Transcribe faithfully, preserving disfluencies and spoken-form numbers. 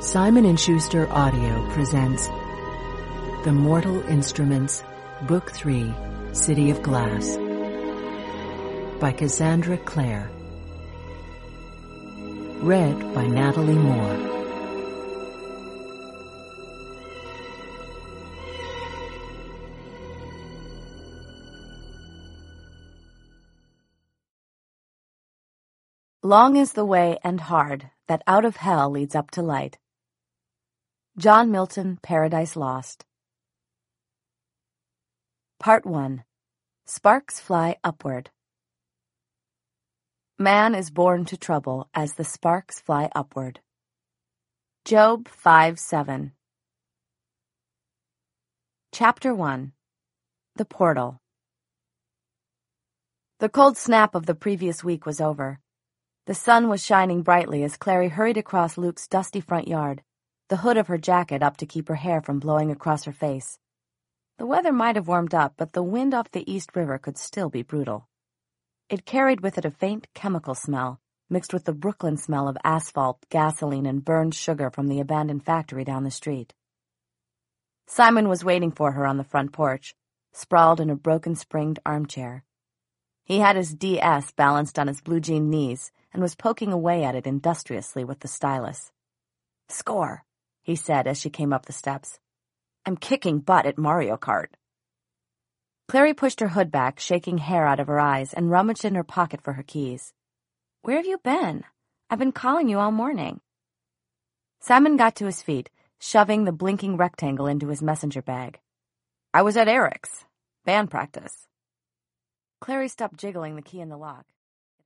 Simon and Schuster Audio presents The Mortal Instruments, Book three, City of Glass, by Cassandra Clare. Read by Natalie Moore. Long is the way and hard that out of hell leads up to light. John Milton, Paradise Lost. Part one. Sparks Fly Upward. Man is born to trouble as the sparks fly upward. Job five seven. Chapter one. The Portal. The cold snap of the previous week was over. The sun was shining brightly as Clary hurried across Luke's dusty front yard, the hood of her jacket up to keep her hair from blowing across her face. The weather might have warmed up, but the wind off the East River could still be brutal. It carried with it a faint chemical smell, mixed with the Brooklyn smell of asphalt, gasoline, and burned sugar from the abandoned factory down the street. Simon was waiting for her on the front porch, sprawled in a broken-springed armchair. He had his D S balanced on his blue jean knees and was poking away at it industriously with the stylus. "Score," he said as she came up the steps. "I'm kicking butt at Mario Kart." Clary pushed her hood back, shaking hair out of her eyes, and rummaged in her pocket for her keys. "Where have you been? I've been calling you all morning." Simon got to his feet, shoving the blinking rectangle into his messenger bag. "I was at Eric's. Band practice." Clary stopped jiggling the key in the lock.